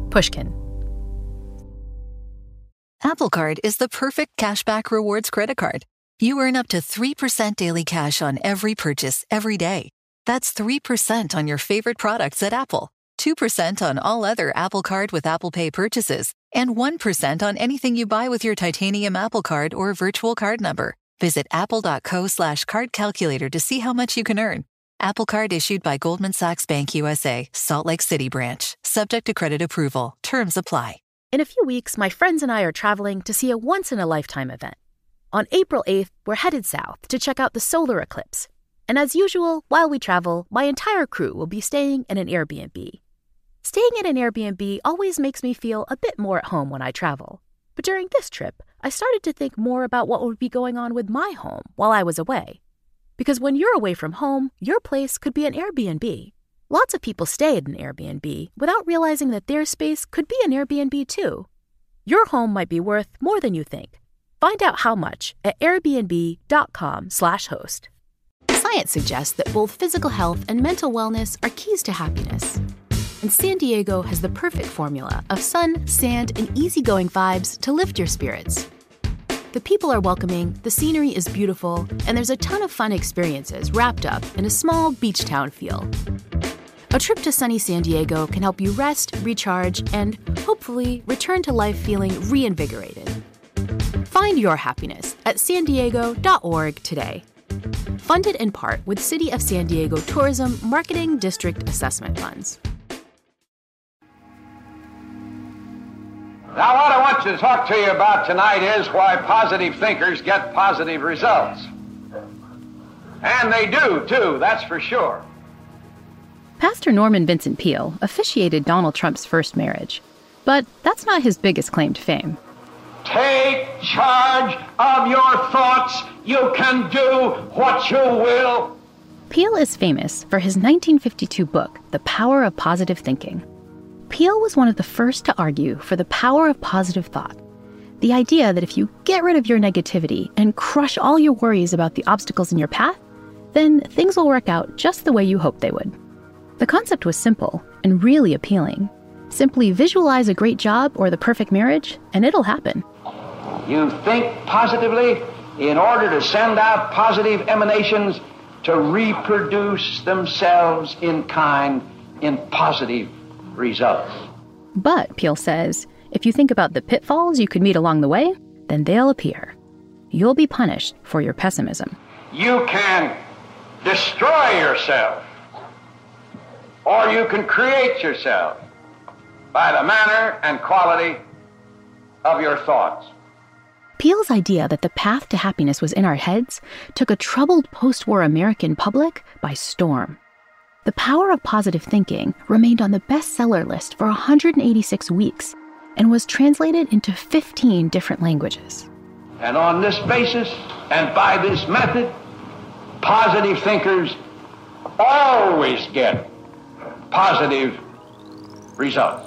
Pushkin. Apple Card is the perfect cashback rewards credit card. You earn up to 3% daily cash on every purchase every day. That's 3% on your favorite products at Apple, 2% on all other Apple Card with Apple Pay purchases, and 1% on anything you buy with your titanium Apple Card or virtual card number. Visit apple.co/card calculator to see how much you can earn. Apple Card issued by Goldman Sachs Bank USA, Salt Lake City branch. Subject to credit approval. Terms apply. In a few weeks, my friends and I are traveling to see a once-in-a-lifetime event. On April 8th, we're headed south to check out the solar eclipse. And as usual, while we travel, my entire crew will be staying in an Airbnb. Staying in an Airbnb always makes me feel a bit more at home when I travel. But during this trip, I started to think more about what would be going on with my home while I was away. Because when you're away from home, your place could be an Airbnb. Lots of people stay at an Airbnb without realizing that their space could be an Airbnb too. Your home might be worth more than you think. Find out how much at airbnb.com/host. Science suggests that both physical health and mental wellness are keys to happiness. And San Diego has the perfect formula of sun, sand, and easygoing vibes to lift your spirits. The people are welcoming, the scenery is beautiful, and there's a ton of fun experiences wrapped up in a small beach town feel. A trip to sunny San Diego can help you rest, recharge, and hopefully return to life feeling reinvigorated. Find your happiness at sandiego.org today. Funded in part with City of San Diego Tourism Marketing District Assessment Funds. Now, what I want to talk to you about tonight is why positive thinkers get positive results. And they do, too, that's for sure. Pastor Norman Vincent Peale officiated Donald Trump's first marriage, but that's not his biggest claim to fame. Take charge of your thoughts. You can do what you will. Peale is famous for his 1952 book, The Power of Positive Thinking. Peale was one of the first to argue for the power of positive thought, the idea that if you get rid of your negativity and crush all your worries about the obstacles in your path, then things will work out just the way you hoped they would. The concept was simple and really appealing. Simply visualize a great job or the perfect marriage, and it'll happen. You think positively in order to send out positive emanations to reproduce themselves in kind in positive results. But, Peale says, if you think about the pitfalls you could meet along the way, then they'll appear. You'll be punished for your pessimism. You can destroy yourself, or you can create yourself by the manner and quality of your thoughts. Peale's idea that the path to happiness was in our heads took a troubled post-war American public by storm. The Power of Positive Thinking remained on the bestseller list for 186 weeks and was translated into 15 different languages. And on this basis, and by this method, positive thinkers always get positive results.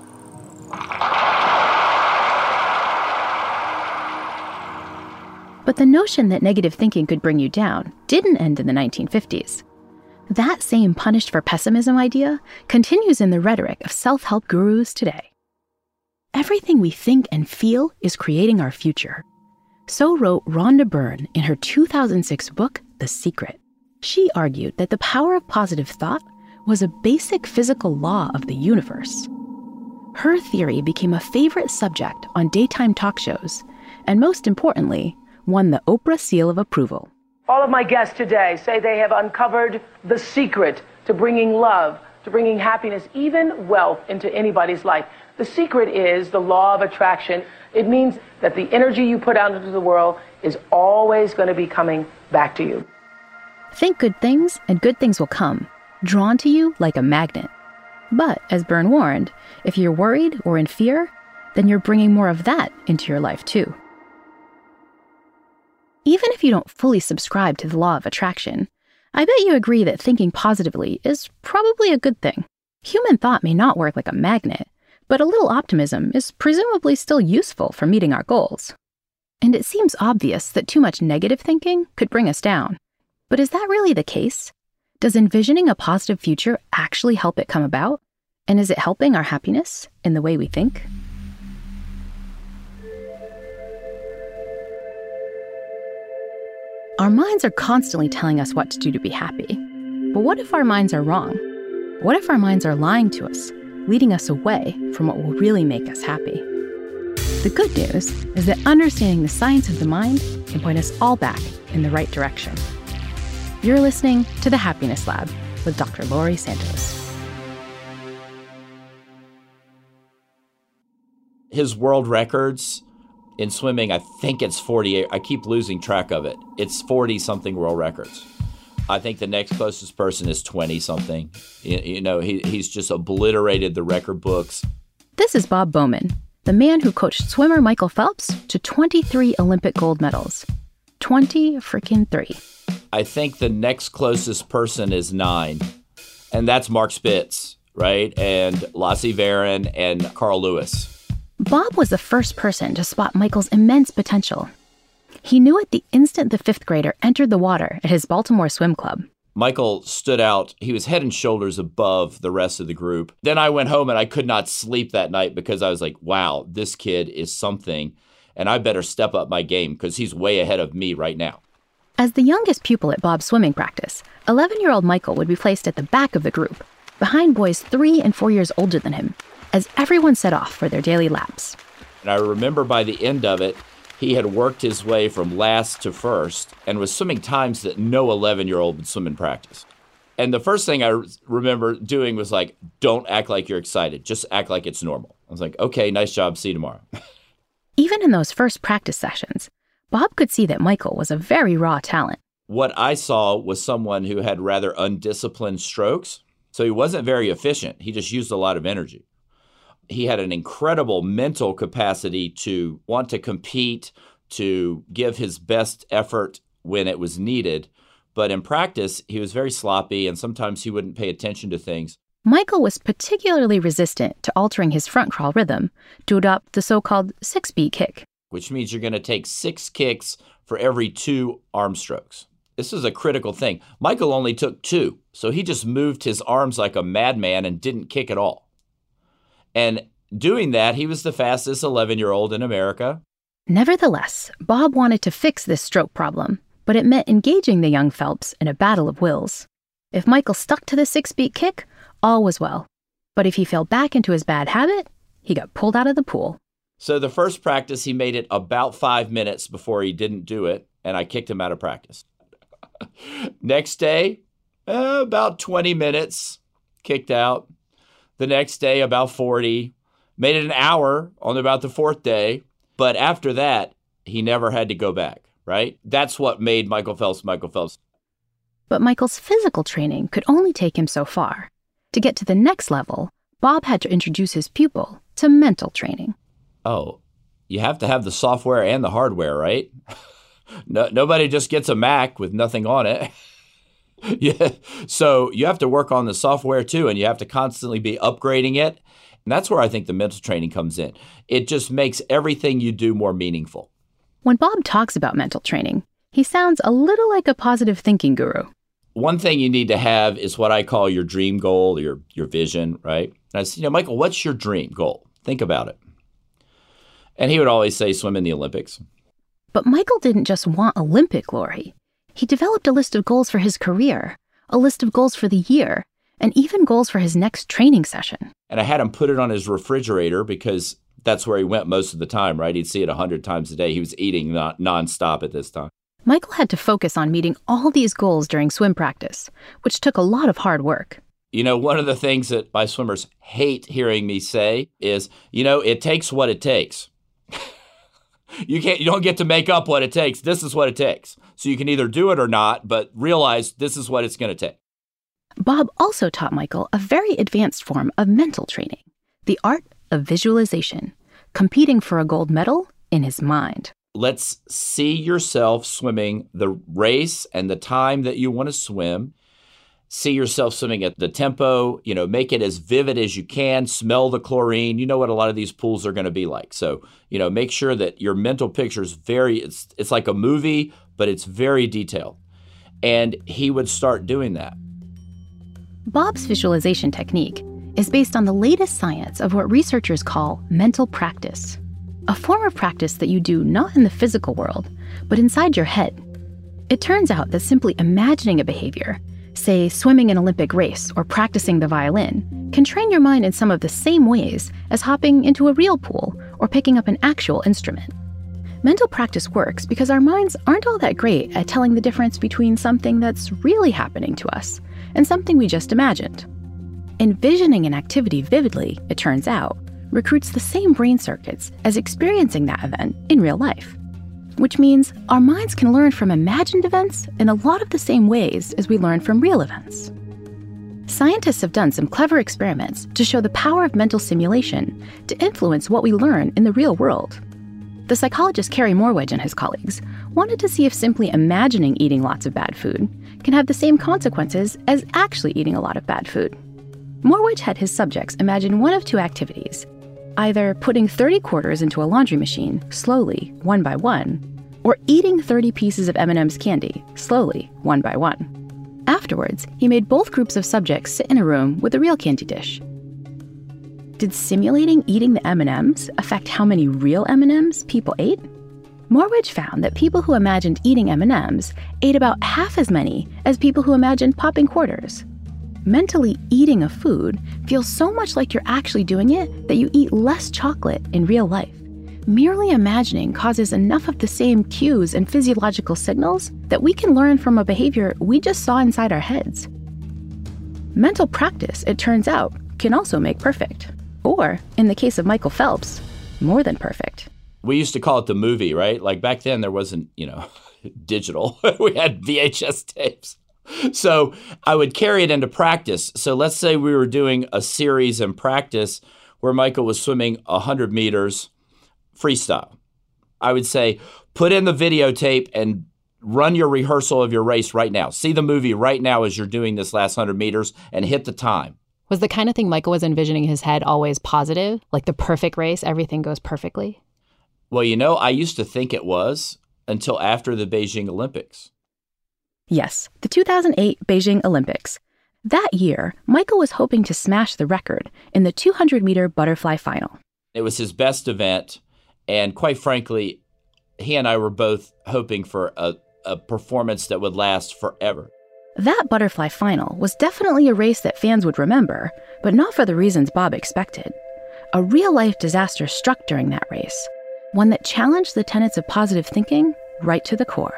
But the notion that negative thinking could bring you down didn't end in the 1950s. That same punished for pessimism idea continues in the rhetoric of self-help gurus today. Everything we think and feel is creating our future. So wrote Rhonda Byrne in her 2006 book, The Secret. She argued that the power of positive thought was a basic physical law of the universe. Her theory became a favorite subject on daytime talk shows, and most importantly, won the Oprah Seal of Approval. All of my guests today say they have uncovered the secret to bringing love, to bringing happiness, even wealth into anybody's life. The secret is the law of attraction. It means that the energy you put out into the world is always going to be coming back to you. Think good things and good things will come, drawn to you like a magnet. But, as Byrne warned, if you're worried or in fear, then you're bringing more of that into your life too. Even if you don't fully subscribe to the law of attraction, I bet you agree that thinking positively is probably a good thing. Human thought may not work like a magnet, but a little optimism is presumably still useful for meeting our goals. And it seems obvious that too much negative thinking could bring us down. But is that really the case? Does envisioning a positive future actually help it come about? And is it helping our happiness in the way we think? Our minds are constantly telling us what to do to be happy. But what if our minds are wrong? What if our minds are lying to us, leading us away from what will really make us happy? The good news is that understanding the science of the mind can point us all back in the right direction. You're listening to The Happiness Lab with Dr. Laurie Santos. His world records in swimming, I think it's 48. I keep losing track of it. It's 40-something world records. I think the next closest person is 20-something. He's just obliterated the record books. This is Bob Bowman, the man who coached swimmer Michael Phelps to 23 Olympic gold medals. 23. I think the next closest person is 9, and that's Mark Spitz, right? And Lassie Varon and Carl Lewis. Bob was the first person to spot Michael's immense potential. He knew it the instant the fifth grader entered the water at his Baltimore swim club. Michael stood out. He was head and shoulders above the rest of the group. Then I went home and I could not sleep that night because I was like, wow, this kid is something, and I better step up my game because he's way ahead of me right now. As the youngest pupil at Bob's swimming practice, 11-year-old Michael would be placed at the back of the group, behind boys 3 and 4 years older than him, as everyone set off for their daily laps. And I remember by the end of it, he had worked his way from last to first and was swimming times that no 11-year-old would swim in practice. And the first thing I remember doing was like, don't act like you're excited. Just act like it's normal. I was like, okay, nice job. See you tomorrow. Even in those first practice sessions, Bob could see that Michael was a very raw talent. What I saw was someone who had rather undisciplined strokes. So he wasn't very efficient. He just used a lot of energy. He had an incredible mental capacity to want to compete, to give his best effort when it was needed. But in practice, he was very sloppy, and sometimes he wouldn't pay attention to things. Michael was particularly resistant to altering his front crawl rhythm to adopt the so-called 6-beat kick, which means you're going to take 6 kicks for every 2 arm strokes. This is a critical thing. Michael only took 2, so he just moved his arms like a madman and didn't kick at all. And doing that, he was the fastest 11-year-old in America. Nevertheless, Bob wanted to fix this stroke problem, but it meant engaging the young Phelps in a battle of wills. If Michael stuck to the 6-beat kick, all was well. But if he fell back into his bad habit, he got pulled out of the pool. So the first practice, he made it about 5 minutes before he didn't do it, and I kicked him out of practice. Next day, about 20 minutes, kicked out. The next day, about 40. Made it an hour on about the 4th day. But after that, he never had to go back, right? That's what made Michael Phelps Michael Phelps. But Michael's physical training could only take him so far. To get to the next level, Bob had to introduce his pupil to mental training. Oh, you have to have the software and the hardware, right? Nobody just gets a Mac with nothing on it. Yeah. So you have to work on the software too, and you have to constantly be upgrading it. And that's where I think the mental training comes in. It just makes everything you do more meaningful. When Bob talks about mental training, he sounds a little like a positive thinking guru. One thing you need to have is what I call your dream goal, your vision, right? And I said, Michael, what's your dream goal? Think about it. And he would always say, swim in the Olympics. But Michael didn't just want Olympic glory. He developed a list of goals for his career, a list of goals for the year, and even goals for his next training session. And I had him put it on his refrigerator because that's where he went most of the time, right? He'd see it 100 times a day. He was eating nonstop at this time. Michael had to focus on meeting all these goals during swim practice, which took a lot of hard work. One of the things that my swimmers hate hearing me say is, it takes what it takes. You don't get to make up what it takes. This is what it takes. So you can either do it or not, but realize this is what it's going to take. Bob also taught Michael a very advanced form of mental training, the art of visualization, competing for a gold medal in his mind. Let's see yourself swimming the race and the time that you want to swim. See yourself swimming at the tempo, make it as vivid as you can, smell the chlorine. You know what a lot of these pools are going to be like. So, make sure that your mental picture is it's like a movie, but it's very detailed. And he would start doing that. Bob's visualization technique is based on the latest science of what researchers call mental practice, a form of practice that you do not in the physical world, but inside your head. It turns out that simply imagining a behavior, say swimming an Olympic race or practicing the violin, can train your mind in some of the same ways as hopping into a real pool or picking up an actual instrument. Mental practice works because our minds aren't all that great at telling the difference between something that's really happening to us and something we just imagined. Envisioning an activity vividly, it turns out, recruits the same brain circuits as experiencing that event in real life, which means our minds can learn from imagined events in a lot of the same ways as we learn from real events. Scientists have done some clever experiments to show the power of mental simulation to influence what we learn in the real world. The psychologist Carey Morewedge and his colleagues wanted to see if simply imagining eating lots of bad food can have the same consequences as actually eating a lot of bad food. Morewedge had his subjects imagine one of two activities, either putting 30 quarters into a laundry machine slowly, one by one, or eating 30 pieces of M&M's candy slowly, one by one. Afterwards, he made both groups of subjects sit in a room with a real candy dish. Did simulating eating the M&Ms affect how many real M&Ms people ate? Morewedge found that people who imagined eating M&Ms ate about half as many as people who imagined popping quarters. Mentally eating a food feels so much like you're actually doing it that you eat less chocolate in real life. Merely imagining causes enough of the same cues and physiological signals that we can learn from a behavior we just saw inside our heads. Mental practice, it turns out, can also make perfect. Or, in the case of Michael Phelps, more than perfect. We used to call it the movie, right? Like back then there wasn't, digital. We had VHS tapes. So I would carry it into practice. So let's say we were doing a series in practice where Michael was swimming 100 meters freestyle. I would say, put in the videotape and run your rehearsal of your race right now. See the movie right now as you're doing this last 100 meters and hit the time. Was the kind of thing Michael was envisioning in his head always positive? Like the perfect race, everything goes perfectly? Well, I used to think it was until after the Beijing Olympics. Yes, the 2008 Beijing Olympics. That year, Michael was hoping to smash the record in the 200-meter butterfly final. It was his best event, and quite frankly, he and I were both hoping for a performance that would last forever. That butterfly final was definitely a race that fans would remember, but not for the reasons Bob expected. A real-life disaster struck during that race, one that challenged the tenets of positive thinking right to the core.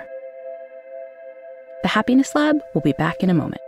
The Happiness Lab will be back in a moment.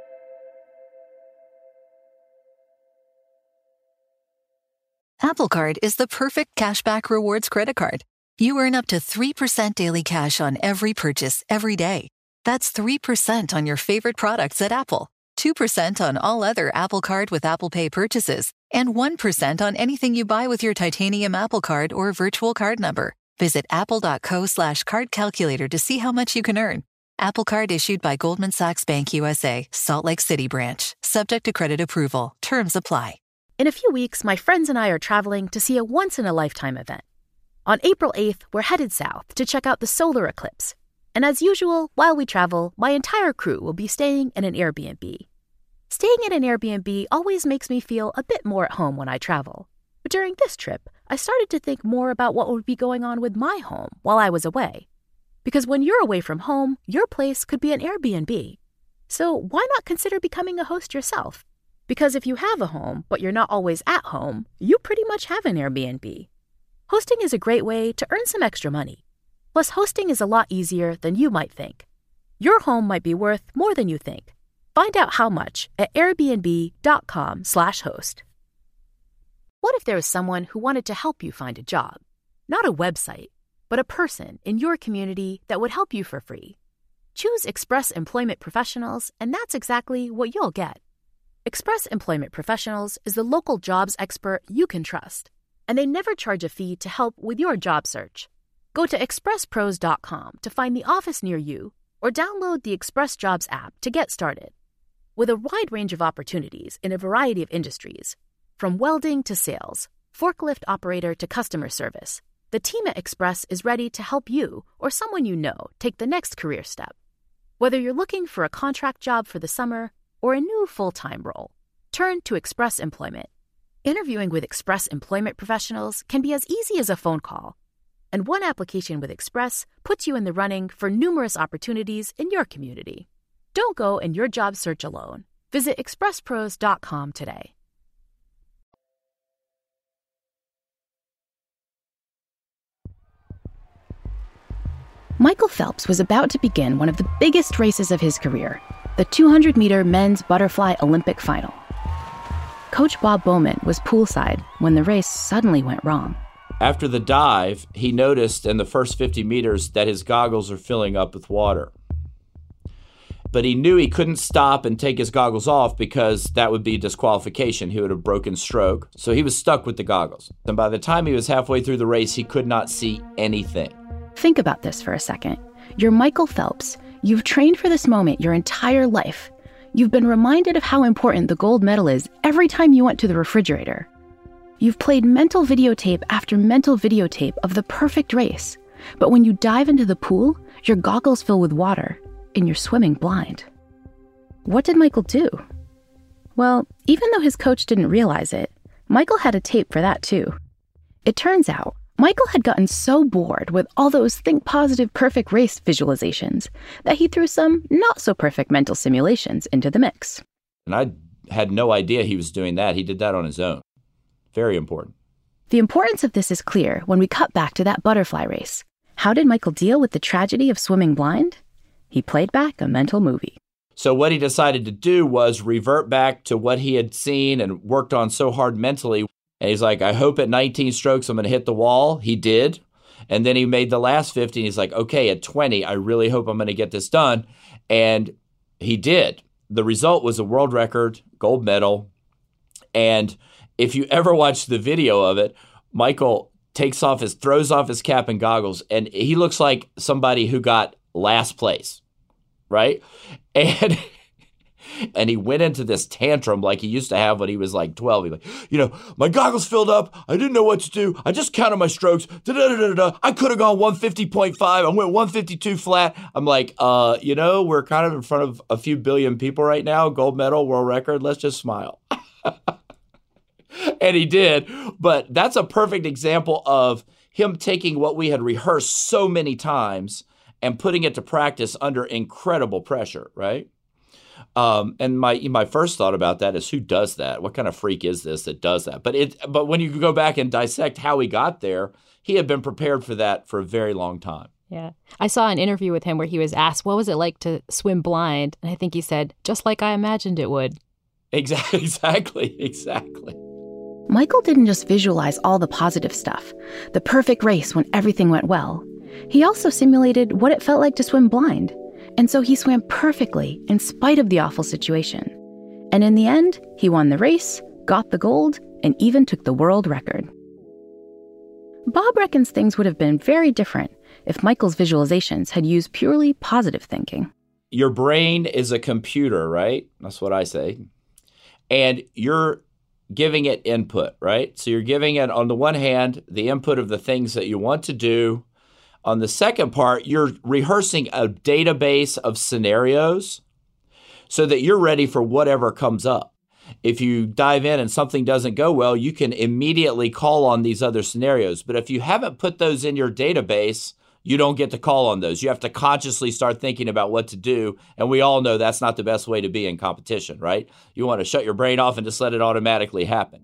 Apple Card is the perfect cashback rewards credit card. You earn up to 3% daily cash on every purchase every day. That's 3% on your favorite products at Apple, 2% on all other Apple Card with Apple Pay purchases, and 1% on anything you buy with your titanium Apple Card or virtual card number. Visit apple.co/card calculator to see how much you can earn. Apple Card issued by Goldman Sachs Bank USA, Salt Lake City branch. Subject to credit approval. Terms apply. In a few weeks, my friends and I are traveling to see a once-in-a-lifetime event. On April 8th, we're headed south to check out the solar eclipse. And as usual, while we travel, my entire crew will be staying in an Airbnb. Staying in an Airbnb always makes me feel a bit more at home when I travel. But during this trip, I started to think more about what would be going on with my home while I was away. Because when you're away from home, your place could be an Airbnb. So why not consider becoming a host yourself? Because if you have a home, but you're not always at home, you pretty much have an Airbnb. Hosting is a great way to earn some extra money. Plus, hosting is a lot easier than you might think. Your home might be worth more than you think. Find out how much at airbnb.com/host. What if there was someone who wanted to help you find a job? Not a website, but a person in your community that would help you for free. Choose Express Employment Professionals, and that's exactly what you'll get. Express Employment Professionals is the local jobs expert you can trust, and they never charge a fee to help with your job search. Go to expresspros.com to find the office near you, or download the Express Jobs app to get started. With a wide range of opportunities in a variety of industries, from welding to sales, forklift operator to customer service, the team at Express is ready to help you or someone you know take the next career step. Whether you're looking for a contract job for the summer or a new full-time role, turn to Express Employment Interviewing with Express Employment Professionals can be as easy as a phone call. And one application with Express puts you in the running for numerous opportunities in your community. Don't go in your job search alone. Visit expresspros.com today. Michael Phelps was about to begin one of the biggest races of his career, the 200-meter men's butterfly Olympic final. Coach Bob Bowman was poolside when the race suddenly went wrong. After the dive, he noticed in the first 50 meters that his goggles are filling up with water. But he knew he couldn't stop and take his goggles off because that would be disqualification. He would have broken stroke. So he was stuck with the goggles. And by the time he was halfway through the race, he could not see anything. Think about this for a second. You're Michael Phelps. You've trained for this moment your entire life. You've been reminded of how important the gold medal is every time you went to the refrigerator. You've played mental videotape after mental videotape of the perfect race. But when you dive into the pool, your goggles fill with water and you're swimming blind. What did Michael do? Well, even though his coach didn't realize it, Michael had a tape for that too. It turns out, Michael had gotten so bored with all those think positive perfect race visualizations that he threw some not so perfect mental simulations into the mix. And I had no idea he was doing that. He did that on his own. Very important. The importance of this is clear when we cut back to that butterfly race. How did Michael deal with the tragedy of swimming blind? He played back a mental movie. So what he decided to do was revert back to what he had seen and worked on so hard mentally. And he's like, I hope at 19 strokes I'm going to hit the wall. He did. And then he made the last 50. And he's like, okay, at 20, I really hope I'm going to get this done. And he did. The result was a world record, gold medal. And if you ever watch the video of it, Michael throws off his cap and goggles, and he looks like somebody who got last place, right? And he went into this tantrum like he used to have when he was like 12. He's like, my goggles filled up. I didn't know what to do. I just counted my strokes. I could have gone 150.5. I went 152 flat. I'm like, we're kind of in front of a few billion people right now. Gold medal, world record. Let's just smile. And he did. But that's a perfect example of him taking what we had rehearsed so many times and putting it to practice under incredible pressure, right? And my first thought about that is, who does that? What kind of freak is this that does that? But when you go back and dissect how he got there, he had been prepared for that for a very long time. Yeah. I saw an interview with him where he was asked, what was it like to swim blind? And I think he said, just like I imagined it would. Exactly. Michael didn't just visualize all the positive stuff, the perfect race when everything went well. He also simulated what it felt like to swim blind. And so he swam perfectly in spite of the awful situation. And in the end, he won the race, got the gold, and even took the world record. Bob reckons things would have been very different if Michael's visualizations had used purely positive thinking. Your brain is a computer, right? That's what I say. And you're giving it input, right? So you're giving it, on the one hand, the input of the things that you want to do. On the second part, you're rehearsing a database of scenarios so that you're ready for whatever comes up. If you dive in and something doesn't go well, you can immediately call on these other scenarios. But if you haven't put those in your database, you don't get to call on those. You have to consciously start thinking about what to do. And we all know that's not the best way to be in competition, right? You want to shut your brain off and just let it automatically happen.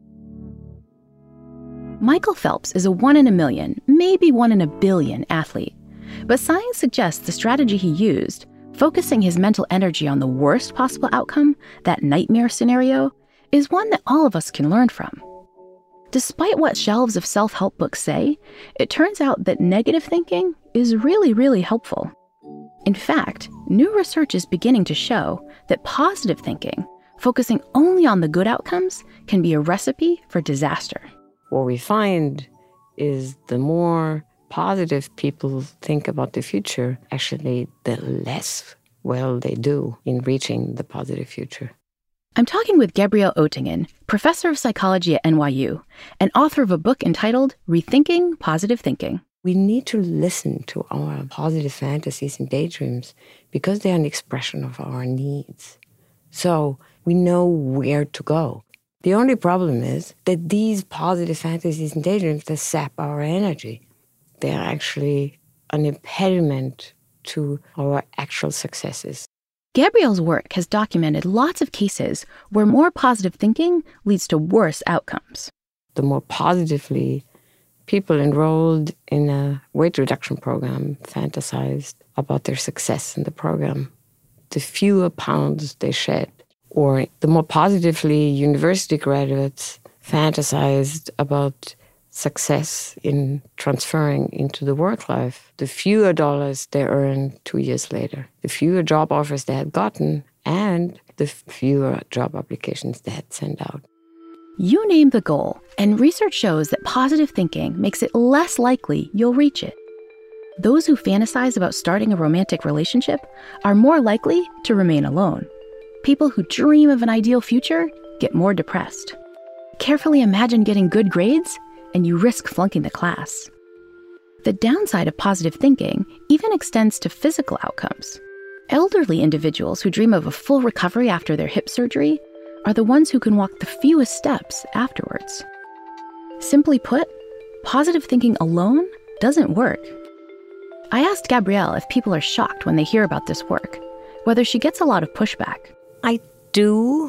Michael Phelps is a 1 in a million, maybe 1 in a billion athlete. But science suggests the strategy he used, focusing his mental energy on the worst possible outcome, that nightmare scenario, is one that all of us can learn from. Despite what shelves of self-help books say, it turns out that negative thinking is really, really helpful. In fact, new research is beginning to show that positive thinking, focusing only on the good outcomes, can be a recipe for disaster. What we find is the more positive people think about the future, actually, the less well they do in reaching the positive future. I'm talking with Gabrielle Oettingen, professor of psychology at NYU, and author of a book entitled Rethinking Positive Thinking. We need to listen to our positive fantasies and daydreams because they are an expression of our needs. So we know where to go. The only problem is that these positive fantasies and daydreams that sap our energy, they're actually an impediment to our actual successes. Gabrielle's work has documented lots of cases where more positive thinking leads to worse outcomes. The more positively people enrolled in a weight reduction program fantasized about their success in the program, the fewer pounds they shed. Or the more positively university graduates fantasized about success in transferring into the work life, the fewer dollars they earned 2 years later, the fewer job offers they had gotten, and the fewer job applications they had sent out. You name the goal, and research shows that positive thinking makes it less likely you'll reach it. Those who fantasize about starting a romantic relationship are more likely to remain alone. People who dream of an ideal future get more depressed. Carefully imagine getting good grades, and you risk flunking the class. The downside of positive thinking even extends to physical outcomes. Elderly individuals who dream of a full recovery after their hip surgery are the ones who can walk the fewest steps afterwards. Simply put, positive thinking alone doesn't work. I asked Gabrielle if people are shocked when they hear about this work, whether she gets a lot of pushback. I do,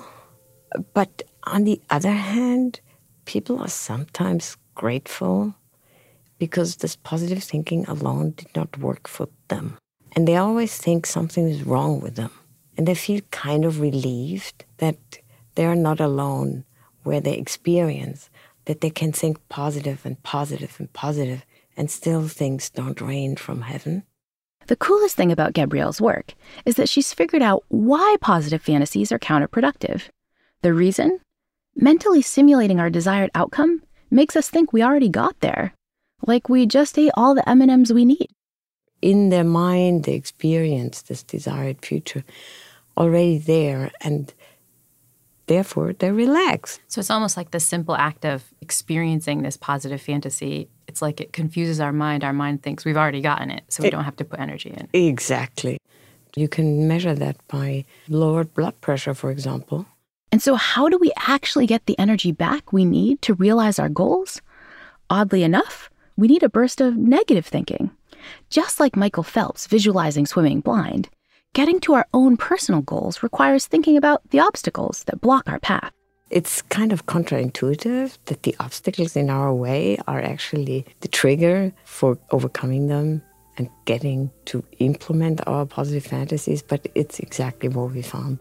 but on the other hand, people are sometimes grateful because this positive thinking alone did not work for them. And they always think something is wrong with them. And they feel kind of relieved that they are not alone where they experience that they can think positive and positive and positive and still things don't rain from heaven. The coolest thing about Gabrielle's work is that she's figured out why positive fantasies are counterproductive. The reason? Mentally simulating our desired outcome makes us think we already got there, like we just ate all the M&Ms we need. In their mind, they experience this desired future already there, and therefore they relax. So it's almost like the simple act of experiencing this positive fantasy. It's like it confuses our mind. Our mind thinks we've already gotten it, so we don't have to put energy in. Exactly. You can measure that by lowered blood pressure, for example. And so how do we actually get the energy back we need to realize our goals? Oddly enough, we need a burst of negative thinking. Just like Michael Phelps visualizing swimming blind, getting to our own personal goals requires thinking about the obstacles that block our path. It's kind of counterintuitive that the obstacles in our way are actually the trigger for overcoming them and getting to implement our positive fantasies, but it's exactly what we found.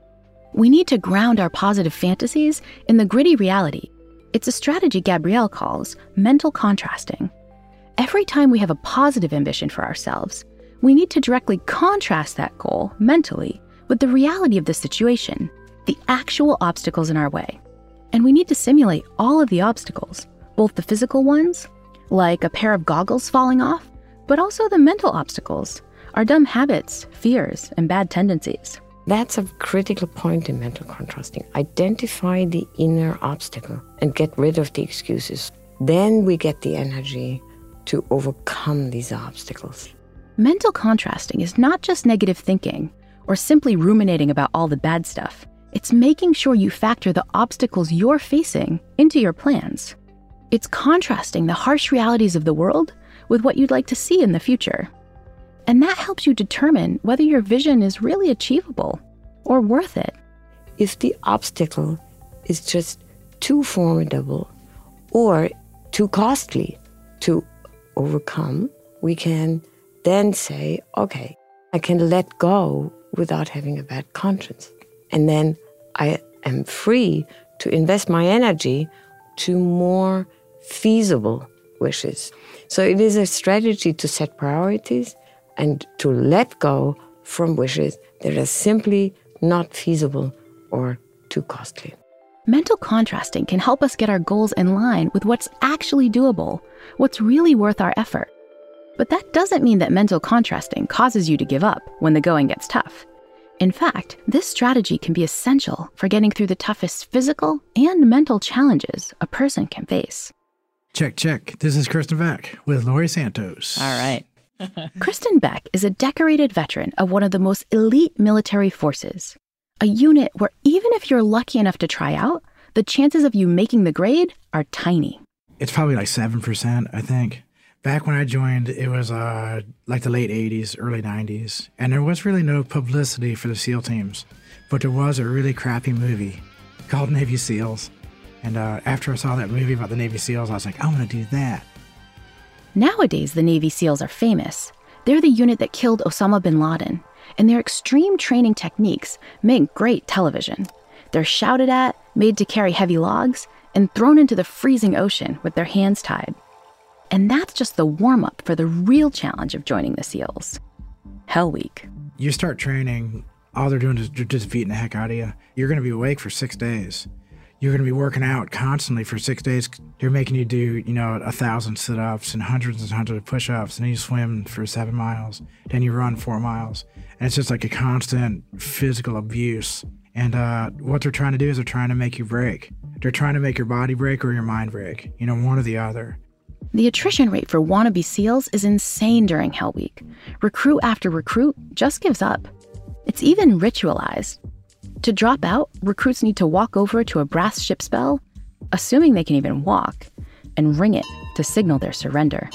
We need to ground our positive fantasies in the gritty reality. It's a strategy Gabrielle calls mental contrasting. Every time we have a positive ambition for ourselves, we need to directly contrast that goal mentally with the reality of the situation, the actual obstacles in our way. And we need to simulate all of the obstacles, both the physical ones, like a pair of goggles falling off, but also the mental obstacles, our dumb habits, fears, and bad tendencies. That's a critical point in mental contrasting. Identify the inner obstacle and get rid of the excuses. Then we get the energy to overcome these obstacles. Mental contrasting is not just negative thinking or simply ruminating about all the bad stuff. It's making sure you factor the obstacles you're facing into your plans. It's contrasting the harsh realities of the world with what you'd like to see in the future. And that helps you determine whether your vision is really achievable or worth it. If the obstacle is just too formidable or too costly to overcome, we can then say, okay, I can let go without having a bad conscience. And then I am free to invest my energy to more feasible wishes. So it is a strategy to set priorities and to let go from wishes that are simply not feasible or too costly. Mental contrasting can help us get our goals in line with what's actually doable, what's really worth our effort. But that doesn't mean that mental contrasting causes you to give up when the going gets tough. In fact, this strategy can be essential for getting through the toughest physical and mental challenges a person can face. Check, check. This is Kirsten Beck with Laurie Santos. All right. Kristen Beck is a decorated veteran of one of the most elite military forces, a unit where even if you're lucky enough to try out, the chances of you making the grade are tiny. It's probably like 7%, I think. Back when I joined, it was like the late 80s, early 90s, and there was really no publicity for the SEAL teams. But there was a really crappy movie called Navy SEALs. And after I saw that movie about the Navy SEALs, I was like, I want to do that. Nowadays, the Navy SEALs are famous. They're the unit that killed Osama bin Laden, and their extreme training techniques make great television. They're shouted at, made to carry heavy logs, and thrown into the freezing ocean with their hands tied. And that's just the warm-up for the real challenge of joining the SEALs. Hell Week. You start training, all they're doing is just beating the heck out of you. You're going to be awake for 6 days. You're going to be working out constantly for 6 days. They're making you do, 1,000 sit-ups and hundreds of push-ups, and then you swim for 7 miles. Then you run 4 miles. And it's just like a constant physical abuse. And what they're trying to do is they're trying to make you break. They're trying to make your body break or your mind break, one or the other. The attrition rate for wannabe SEALs is insane during Hell Week. Recruit after recruit just gives up. It's even ritualized. To drop out, recruits need to walk over to a brass ship's bell, assuming they can even walk, and ring it to signal their surrender.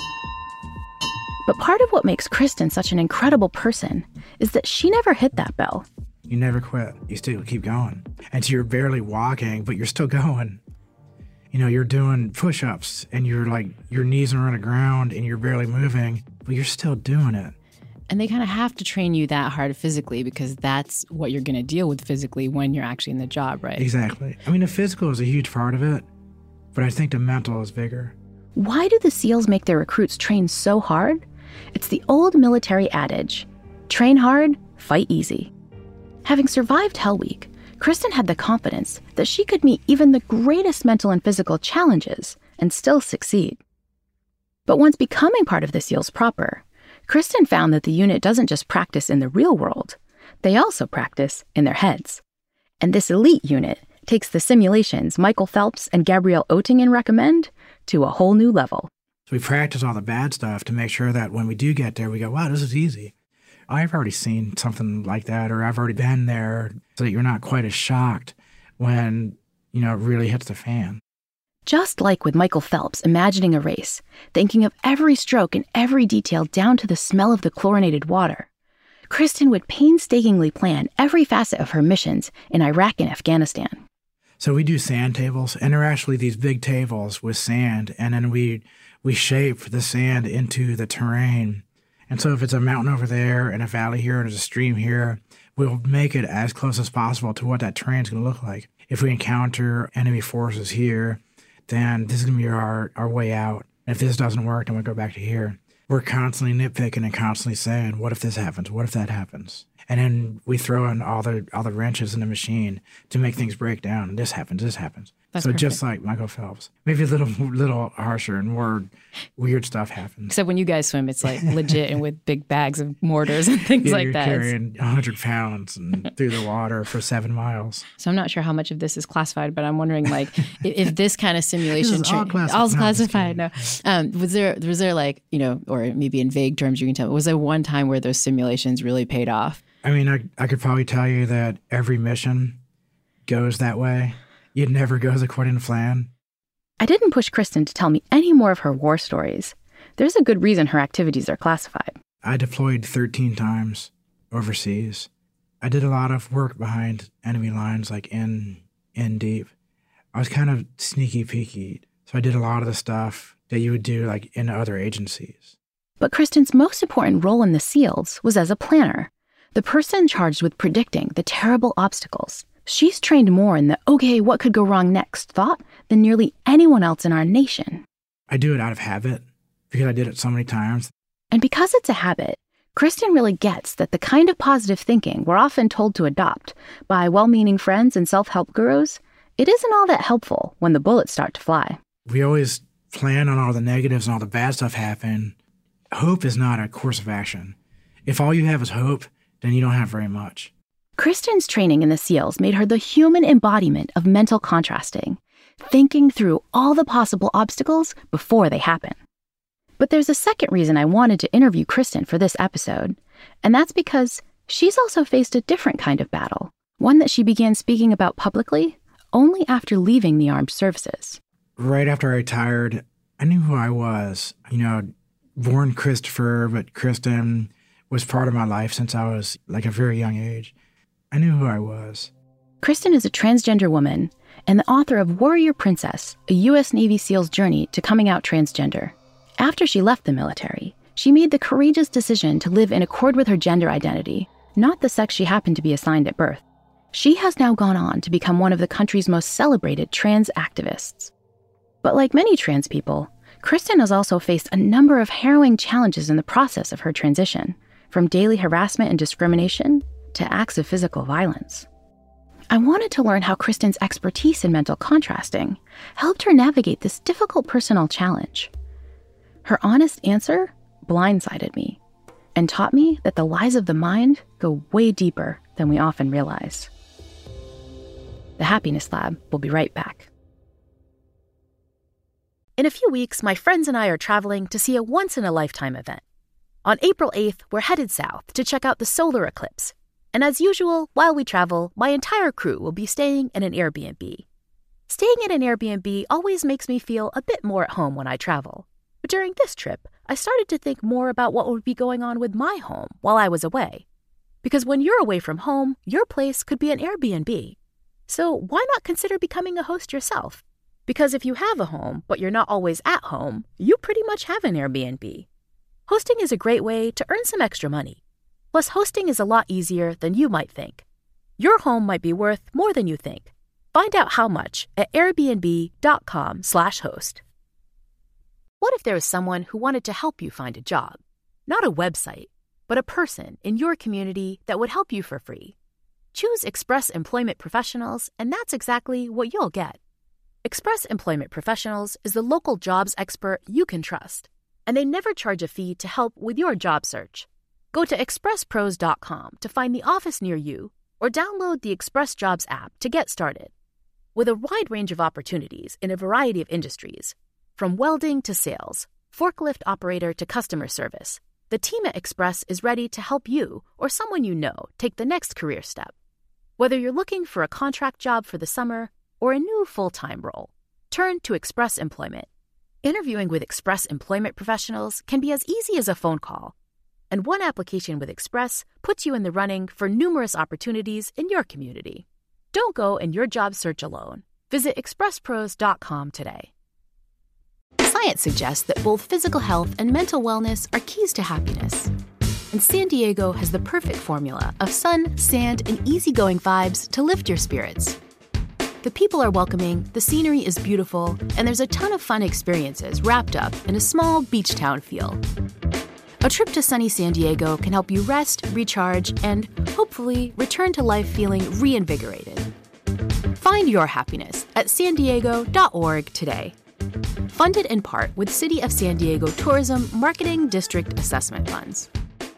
But part of what makes Kristen such an incredible person is that she never hit that bell. You never quit. You still keep going. And so you're barely walking, but you're still going. You're doing push-ups and you're like, your knees are on the ground and you're barely moving, but you're still doing it. And they kind of have to train you that hard physically because that's what you're going to deal with physically when you're actually in the job, right? Exactly. I mean, the physical is a huge part of it, but I think the mental is bigger. Why do the SEALs make their recruits train so hard? It's the old military adage, train hard, fight easy. Having survived Hell Week, Kristen had the confidence that she could meet even the greatest mental and physical challenges and still succeed. But once becoming part of the SEALs proper, Kristen found that the unit doesn't just practice in the real world, they also practice in their heads. And this elite unit takes the simulations Michael Phelps and Gabrielle Oettingen recommend to a whole new level. So we practice all the bad stuff to make sure that when we do get there, we go, wow, this is easy. I've already seen something like that, or I've already been there, so that you're not quite as shocked when, it really hits the fan. Just like with Michael Phelps imagining a race, thinking of every stroke and every detail down to the smell of the chlorinated water, Kristen would painstakingly plan every facet of her missions in Iraq and Afghanistan. So we do sand tables, and they're actually these big tables with sand, and then we shape the sand into the terrain. And so if it's a mountain over there and a valley here and there's a stream here, we'll make it as close as possible to what that terrain's going to look like. If we encounter enemy forces here, then this is going to be our way out. And if this doesn't work, then we'll go back to here. We're constantly nitpicking and constantly saying, what if this happens? What if that happens? And then we throw in all the wrenches in the machine to make things break down. And this happens, this happens. That's so perfect. Just like Michael Phelps. Maybe a little harsher and more weird stuff happens. Except when you guys swim, it's like legit and with big bags of mortars and things like that. You're carrying 100 pounds and through the water for 7 miles. So I'm not sure how much of this is classified, but I'm wondering, like, if this kind of simulation... This is all classified. All classified, no. Was there like, or maybe in vague terms you can tell, was there one time where those simulations really paid off? I mean, I could probably tell you that every mission goes that way. It never goes according to plan. I didn't push Kristen to tell me any more of her war stories. There's a good reason her activities are classified. I deployed 13 times overseas. I did a lot of work behind enemy lines, like in deep. I was kind of sneaky peeky, so I did a lot of the stuff that you would do like in other agencies. But Kristen's most important role in the SEALs was as a planner, the person charged with predicting the terrible obstacles. She's trained more in the, okay, what could go wrong next thought than nearly anyone else in our nation. I do it out of habit because I did it so many times. And because it's a habit, Kristen really gets that the kind of positive thinking we're often told to adopt by well-meaning friends and self-help gurus, it isn't all that helpful when the bullets start to fly. We always plan on all the negatives and all the bad stuff happen. Hope is not a course of action. If all you have is hope, then you don't have very much. Kristen's training in the SEALs made her the human embodiment of mental contrasting, thinking through all the possible obstacles before they happen. But there's a second reason I wanted to interview Kristen for this episode, and that's because she's also faced a different kind of battle, one that she began speaking about publicly only after leaving the armed services. Right after I retired, I knew who I was. Born Christopher, but Kristen was part of my life since I was like a very young age. I knew who I was. Kristen is a transgender woman and the author of Warrior Princess, a U.S. Navy SEAL's journey to coming out transgender. After she left the military, she made the courageous decision to live in accord with her gender identity, not the sex she happened to be assigned at birth. She has now gone on to become one of the country's most celebrated trans activists. But like many trans people, Kristen has also faced a number of harrowing challenges in the process of her transition, from daily harassment and discrimination to acts of physical violence. I wanted to learn how Kristen's expertise in mental contrasting helped her navigate this difficult personal challenge. Her honest answer blindsided me and taught me that the lies of the mind go way deeper than we often realize. The Happiness Lab will be right back. In a few weeks, my friends and I are traveling to see a once-in-a-lifetime event. On April 8th, we're headed south to check out the solar eclipse. And as usual, while we travel, my entire crew will be staying in an Airbnb. Staying in an Airbnb always makes me feel a bit more at home when I travel. But during this trip, I started to think more about what would be going on with my home while I was away. Because when you're away from home, your place could be an Airbnb. So why not consider becoming a host yourself? Because if you have a home, but you're not always at home, you pretty much have an Airbnb. Hosting is a great way to earn some extra money. Plus, hosting is a lot easier than you might think. Your home might be worth more than you think. Find out how much at airbnb.com/host. What if there was someone who wanted to help you find a job? Not a website, but a person in your community that would help you for free. Choose Express Employment Professionals, and that's exactly what you'll get. Express Employment Professionals is the local jobs expert you can trust, and they never charge a fee to help with your job search. Go to expresspros.com to find the office near you, or download the Express Jobs app to get started. With a wide range of opportunities in a variety of industries, from welding to sales, forklift operator to customer service, the team at Express is ready to help you or someone you know take the next career step. Whether you're looking for a contract job for the summer or a new full-time role, turn to Express Employment. Interviewing with Express Employment Professionals can be as easy as a phone call, and one application with Express puts you in the running for numerous opportunities in your community. Don't go in your job search alone. Visit expresspros.com today. Science suggests that both physical health and mental wellness are keys to happiness. And San Diego has the perfect formula of sun, sand, and easygoing vibes to lift your spirits. The people are welcoming, the scenery is beautiful, and there's a ton of fun experiences wrapped up in a small beach town feel. A trip to sunny San Diego can help you rest, recharge, and hopefully return to life feeling reinvigorated. Find your happiness at sandiego.org today. Funded in part with City of San Diego Tourism Marketing District Assessment Funds.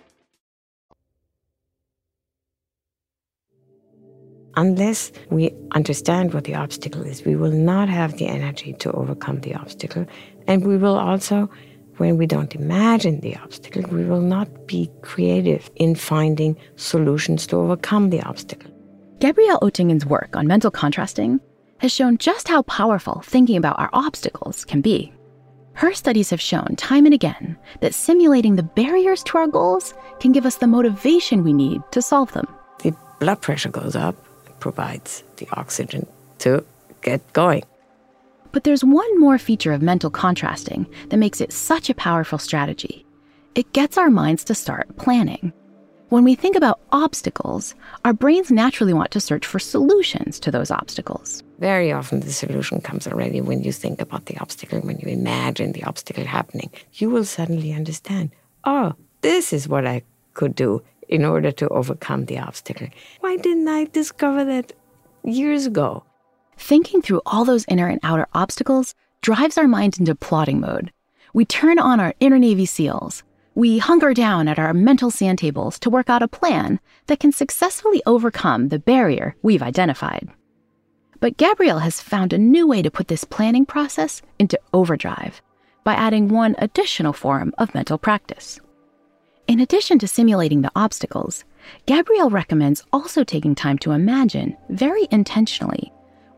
Unless we understand what the obstacle is, we will not have the energy to overcome the obstacle. And we will also, when we don't imagine the obstacle, we will not be creative in finding solutions to overcome the obstacle. Gabrielle Oettingen's work on mental contrasting has shown just how powerful thinking about our obstacles can be. Her studies have shown time and again that simulating the barriers to our goals can give us the motivation we need to solve them. The blood pressure goes up, it provides the oxygen to get going. But there's one more feature of mental contrasting that makes it such a powerful strategy. It gets our minds to start planning. When we think about obstacles, our brains naturally want to search for solutions to those obstacles. Very often the solution comes already when you think about the obstacle, when you imagine the obstacle happening. You will suddenly understand, oh, this is what I could do in order to overcome the obstacle. Why didn't I discover that years ago? Thinking through all those inner and outer obstacles drives our mind into plotting mode. We turn on our inner Navy SEALs. We hunker down at our mental sand tables to work out a plan that can successfully overcome the barrier we've identified. But Gabrielle has found a new way to put this planning process into overdrive by adding one additional form of mental practice. In addition to simulating the obstacles, Gabrielle recommends also taking time to imagine, very intentionally,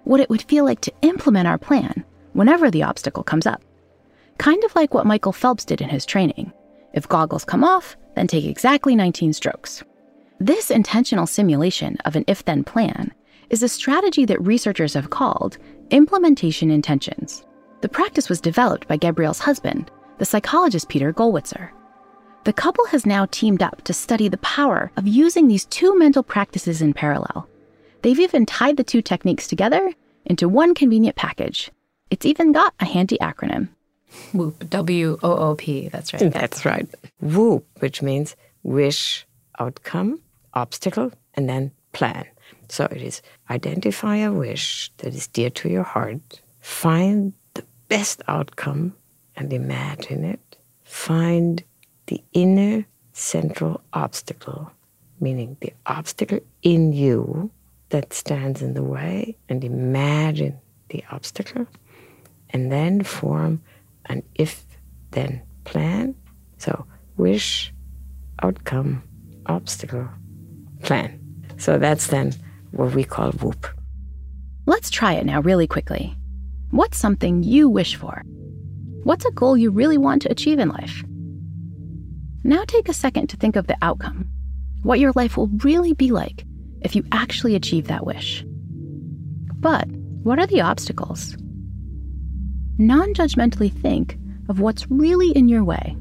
what it would feel like to implement our plan whenever the obstacle comes up. Kind of like what Michael Phelps did in his training. If goggles come off, then take exactly 19 strokes. This intentional simulation of an if-then plan is a strategy that researchers have called implementation intentions. The practice was developed by Gabrielle's husband, the psychologist Peter Gollwitzer. The couple has now teamed up to study the power of using these two mental practices in parallel. They've even tied the two techniques together into one convenient package. It's even got a handy acronym. WOOP, W-O-O-P, that's right. That's right. WOOP, which means wish, outcome, obstacle, and then plan. So it is identify a wish that is dear to your heart, find the best outcome and imagine it, find the inner central obstacle, meaning the obstacle in you that stands in the way, and imagine the obstacle, and then form an if-then plan. So wish, outcome, obstacle, plan. So that's then what we call WOOP. Let's try it now really quickly. What's something you wish for? What's a goal you really want to achieve in life? Now take a second to think of the outcome, what your life will really be like if you actually achieve that wish. But what are the obstacles? Non-judgmentally think of what's really in your way.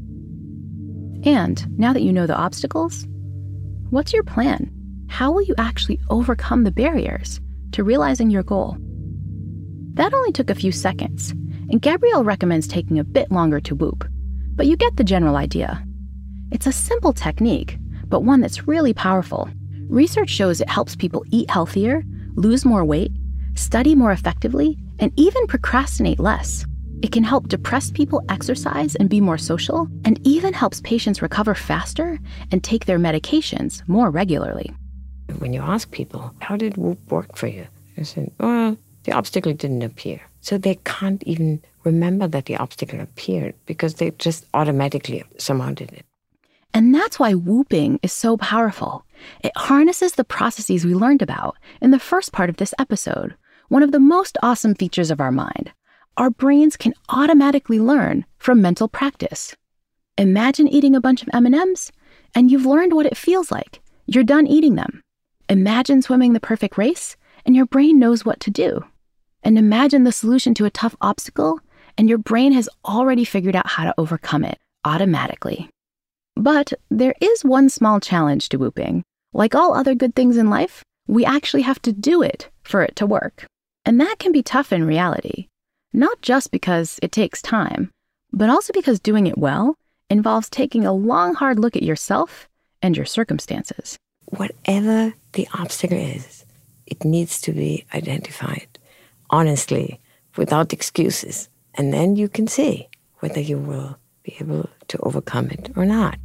And now that you know the obstacles, what's your plan? How will you actually overcome the barriers to realizing your goal? That only took a few seconds, and Gabrielle recommends taking a bit longer to WOOP, but you get the general idea. It's a simple technique, but one that's really powerful. Research shows it helps people eat healthier, lose more weight, study more effectively, and even procrastinate less. It can help depressed people exercise and be more social, and even helps patients recover faster and take their medications more regularly. When you ask people, how did WOOP work for you? They say, well, the obstacle didn't appear. So they can't even remember that the obstacle appeared because they just automatically somehow did it. And that's why whooping is so powerful. It harnesses the processes we learned about in the first part of this episode, one of the most awesome features of our mind. Our brains can automatically learn from mental practice. Imagine eating a bunch of M&Ms, and you've learned what it feels like. You're done eating them. Imagine swimming the perfect race, and your brain knows what to do. And imagine the solution to a tough obstacle, and your brain has already figured out how to overcome it automatically. But there is one small challenge to whooping. Like all other good things in life, we actually have to do it for it to work. And that can be tough in reality, not just because it takes time, but also because doing it well involves taking a long, hard look at yourself and your circumstances. Whatever the obstacle is, it needs to be identified honestly, without excuses. And then you can see whether you will be able to overcome it or not.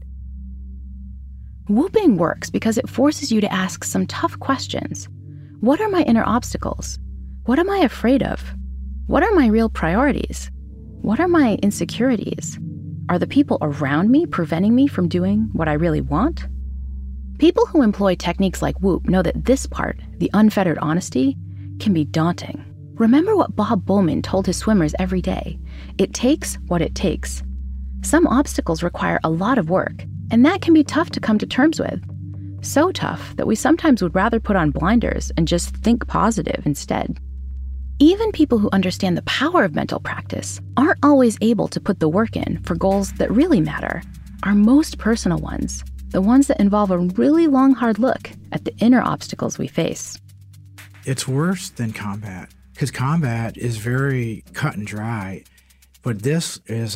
Whooping works because it forces you to ask some tough questions. What are my inner obstacles? What am I afraid of? What are my real priorities? What are my insecurities? Are the people around me preventing me from doing what I really want? People who employ techniques like WHOOP know that this part, the unfettered honesty, can be daunting. Remember what Bob Bowman told his swimmers every day. It takes what it takes. Some obstacles require a lot of work, and that can be tough to come to terms with. So tough that we sometimes would rather put on blinders and just think positive instead. Even people who understand the power of mental practice aren't always able to put the work in for goals that really matter, our most personal ones, the ones that involve a really long, hard look at the inner obstacles we face. It's worse than combat, because combat is very cut and dry, but this is,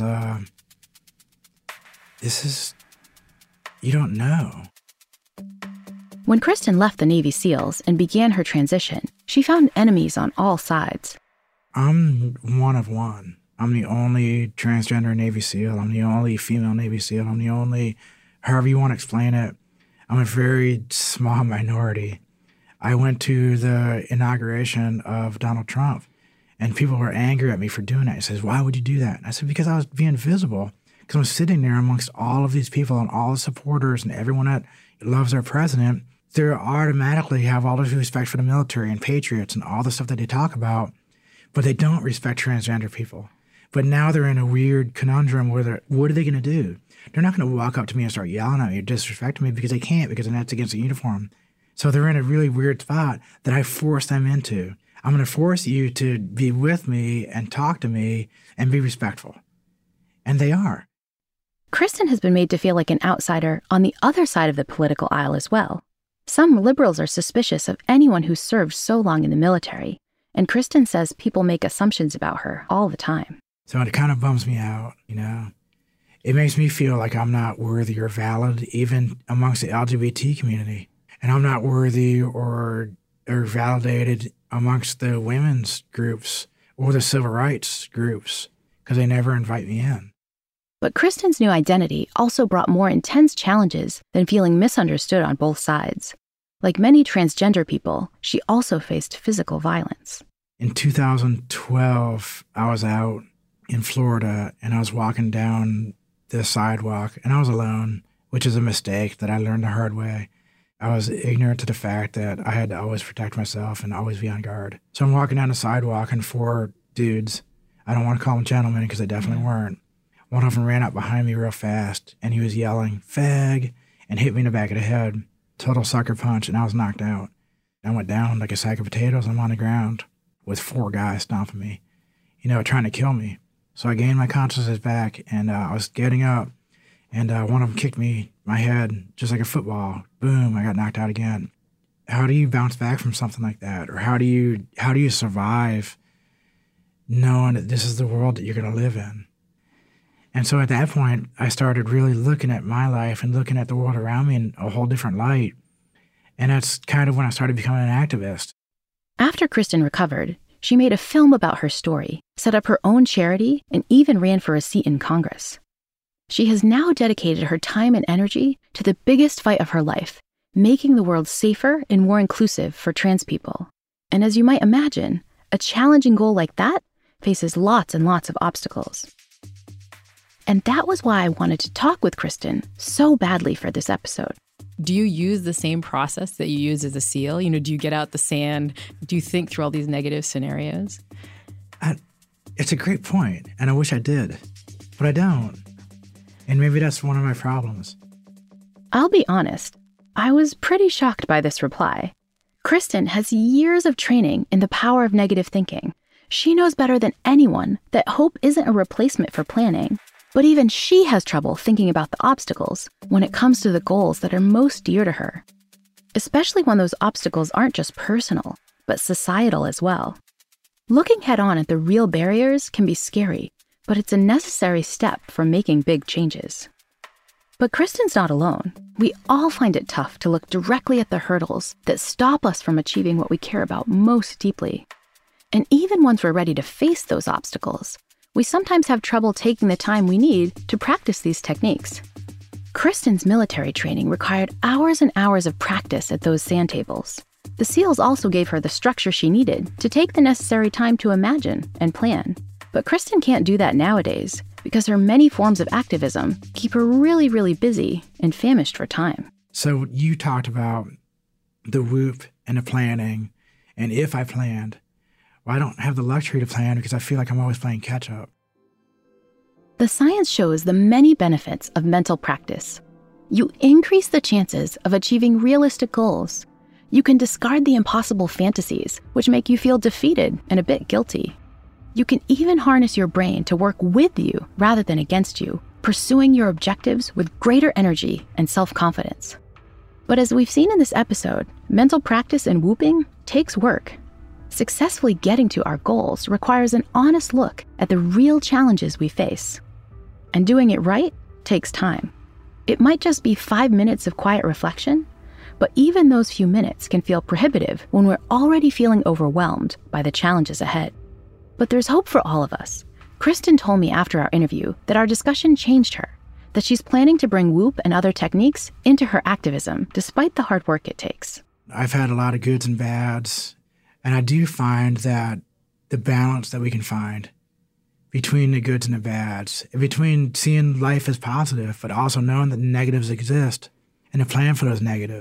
you don't know. When Kristen left the Navy SEALs and began her transition, she found enemies on all sides. I'm one of one. I'm the only transgender Navy SEAL. I'm the only female Navy SEAL. I'm the only, however you want to explain it. I'm a very small minority. I went to the inauguration of Donald Trump, and people were angry at me for doing that. He says, why would you do that? And I said, because I was being visible. Because I'm sitting there amongst all of these people and all the supporters and everyone that loves our president, they automatically have all this respect for the military and patriots and all the stuff that they talk about, but they don't respect transgender people. But now they're in a weird conundrum where what are they going to do? They're not going to walk up to me and start yelling at me or disrespecting me because they can't, because then that's against the uniform. So they're in a really weird spot that I force them into. I'm going to force you to be with me and talk to me and be respectful. And they are. Kristen has been made to feel like an outsider on the other side of the political aisle as well. Some liberals are suspicious of anyone who's served so long in the military, and Kristen says people make assumptions about her all the time. So it kind of bums me out, you know. It makes me feel like I'm not worthy or valid, even amongst the LGBT community. And I'm not worthy or validated amongst the women's groups or the civil rights groups because they never invite me in. But Kristen's new identity also brought more intense challenges than feeling misunderstood on both sides. Like many transgender people, she also faced physical violence. In 2012, I was out in Florida and I was walking down the sidewalk and I was alone, which is a mistake that I learned the hard way. I was ignorant to the fact that I had to always protect myself and always be on guard. So I'm walking down the sidewalk and 4 dudes, I don't want to call them gentlemen because they definitely weren't. One of them ran up behind me real fast and he was yelling, "Fag," and hit me in the back of the head. Total sucker punch, and I was knocked out. I went down like a sack of potatoes. I'm on the ground with 4 guys stomping me, you know, trying to kill me. So I gained my consciousness back and I was getting up and one of them kicked me, my head, just like a football. Boom, I got knocked out again. How do you bounce back from something like that? Or how do you survive knowing that this is the world that you're going to live in? And so at that point, I started really looking at my life and looking at the world around me in a whole different light. And that's kind of when I started becoming an activist. After Kristen recovered, she made a film about her story, set up her own charity, and even ran for a seat in Congress. She has now dedicated her time and energy to the biggest fight of her life, making the world safer and more inclusive for trans people. And as you might imagine, a challenging goal like that faces lots and lots of obstacles. And that was why I wanted to talk with Kristen so badly for this episode. Do you use the same process that you use as a SEAL? You know, do you get out the sand? Do you think through all these negative scenarios? It's a great point, and I wish I did, but I don't. And maybe that's one of my problems. I'll be honest, I was pretty shocked by this reply. Kristen has years of training in the power of negative thinking. She knows better than anyone that hope isn't a replacement for planning. But even she has trouble thinking about the obstacles when it comes to the goals that are most dear to her, especially when those obstacles aren't just personal, but societal as well. Looking head-on at the real barriers can be scary, but it's a necessary step for making big changes. But Kristen's not alone. We all find it tough to look directly at the hurdles that stop us from achieving what we care about most deeply. And even once we're ready to face those obstacles, we sometimes have trouble taking the time we need to practice these techniques. Kristen's military training required hours and hours of practice at those sand tables. The SEALs also gave her the structure she needed to take the necessary time to imagine and plan. But Kristen can't do that nowadays because her many forms of activism keep her really, really busy and famished for time. So you talked about the WHOOP and the planning, and if I planned, well, I don't have the luxury to plan because I feel like I'm always playing catch up. The science shows the many benefits of mental practice. You increase the chances of achieving realistic goals. You can discard the impossible fantasies, which make you feel defeated and a bit guilty. You can even harness your brain to work with you rather than against you, pursuing your objectives with greater energy and self-confidence. But as we've seen in this episode, mental practice and whooping takes work. Successfully getting to our goals requires an honest look at the real challenges we face. And doing it right takes time. It might just be 5 minutes of quiet reflection, but even those few minutes can feel prohibitive when we're already feeling overwhelmed by the challenges ahead. But there's hope for all of us. Kristen told me after our interview that our discussion changed her, that she's planning to bring WHOOP and other techniques into her activism despite the hard work it takes. I've had a lot of goods and bads. And I do find that the balance that we can find between the goods and the bads, between seeing life as positive, but also knowing that negatives exist and a plan for those negatives,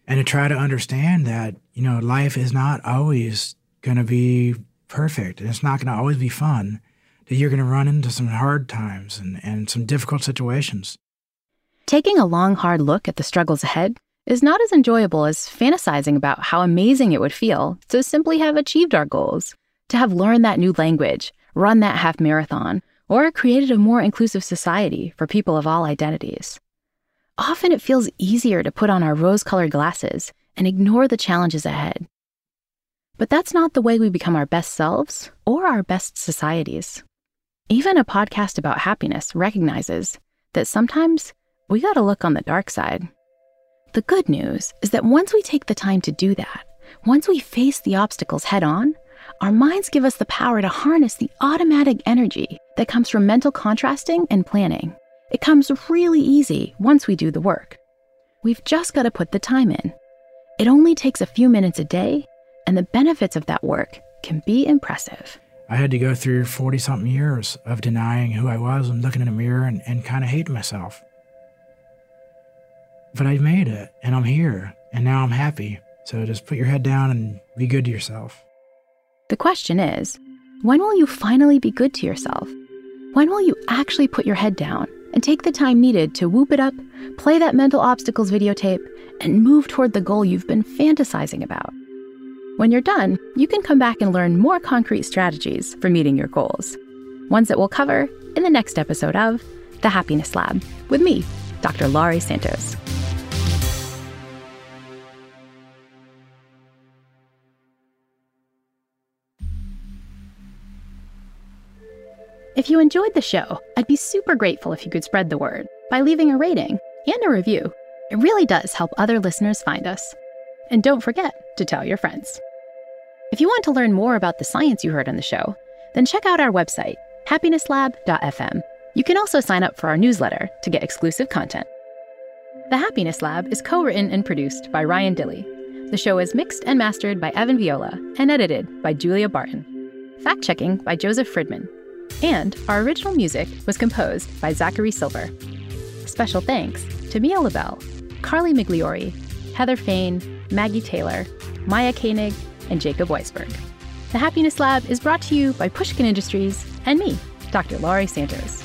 And to try to understand that, life is not always going to be perfect, and it's not going to always be fun, that you're going to run into some hard times and some difficult situations. Taking a long, hard look at the struggles ahead is not as enjoyable as fantasizing about how amazing it would feel to simply have achieved our goals, to have learned that new language, run that half marathon, or created a more inclusive society for people of all identities. Often it feels easier to put on our rose-colored glasses and ignore the challenges ahead. But that's not the way we become our best selves or our best societies. Even a podcast about happiness recognizes that sometimes we gotta look on the dark side. The good news is that once we take the time to do that, once we face the obstacles head on, our minds give us the power to harness the automatic energy that comes from mental contrasting and planning. It comes really easy once we do the work. We've just got to put the time in. It only takes a few minutes a day, and the benefits of that work can be impressive. I had to go through 40-something years of denying who I was and looking in a mirror and kind of hating myself. But I made it, and I'm here, and now I'm happy. So just put your head down and be good to yourself. The question is, when will you finally be good to yourself? When will you actually put your head down and take the time needed to whoop it up, play that mental obstacles videotape, and move toward the goal you've been fantasizing about? When you're done, you can come back and learn more concrete strategies for meeting your goals, ones that we'll cover in the next episode of The Happiness Lab with me, Dr. Laurie Santos. If you enjoyed the show, I'd be super grateful if you could spread the word by leaving a rating and a review. It really does help other listeners find us. And don't forget to tell your friends. If you want to learn more about the science you heard on the show, then check out our website, happinesslab.fm. You can also sign up for our newsletter to get exclusive content. The Happiness Lab is co-written and produced by Ryan Dilley. The show is mixed and mastered by Evan Viola and edited by Julia Barton. Fact-checking by Joseph Fridman. And our original music was composed by Zachary Silver. Special thanks to Mia LaBelle, Carly Migliori, Heather Fain, Maggie Taylor, Maya Koenig, and Jacob Weisberg. The Happiness Lab is brought to you by Pushkin Industries and me, Dr. Laurie Santos.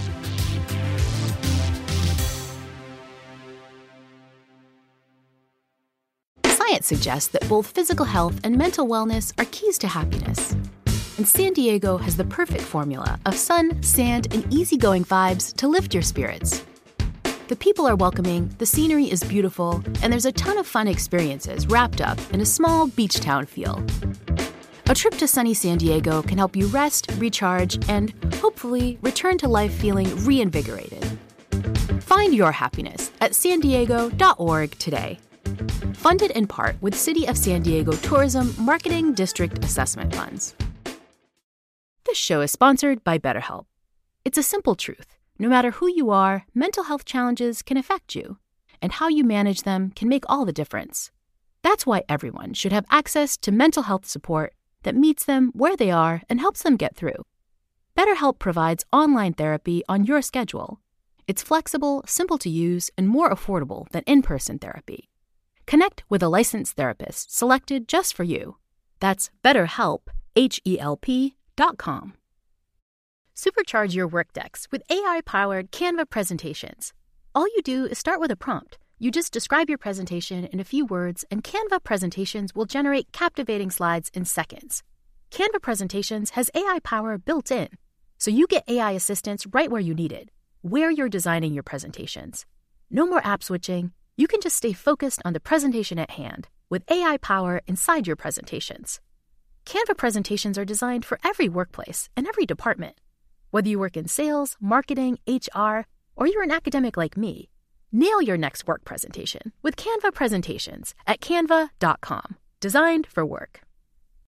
Science suggests that both physical health and mental wellness are keys to happiness. And San Diego has the perfect formula of sun, sand, and easygoing vibes to lift your spirits. The people are welcoming, the scenery is beautiful, and there's a ton of fun experiences wrapped up in a small beach town feel. A trip to sunny San Diego can help you rest, recharge, and hopefully return to life feeling reinvigorated. Find your happiness at sandiego.org today. Funded in part with City of San Diego Tourism Marketing District Assessment Funds. This show is sponsored by BetterHelp. It's a simple truth. No matter who you are, mental health challenges can affect you, and how you manage them can make all the difference. That's why everyone should have access to mental health support that meets them where they are and helps them get through. BetterHelp provides online therapy on your schedule. It's flexible, simple to use, and more affordable than in-person therapy. Connect with a licensed therapist selected just for you. That's BetterHelp, HELP.com. Supercharge your Workdex with AI-powered Canva presentations. All you do is start with a prompt. You just describe your presentation in a few words, and Canva presentations will generate captivating slides in seconds. Canva presentations has AI power built in, so you get AI assistance right where you need it, where you're designing your presentations. No more app switching. You can just stay focused on the presentation at hand with AI power inside your presentations. Canva presentations are designed for every workplace and every department. Whether you work in sales, marketing, HR, or you're an academic like me, nail your next work presentation with Canva presentations at canva.com. Designed for work.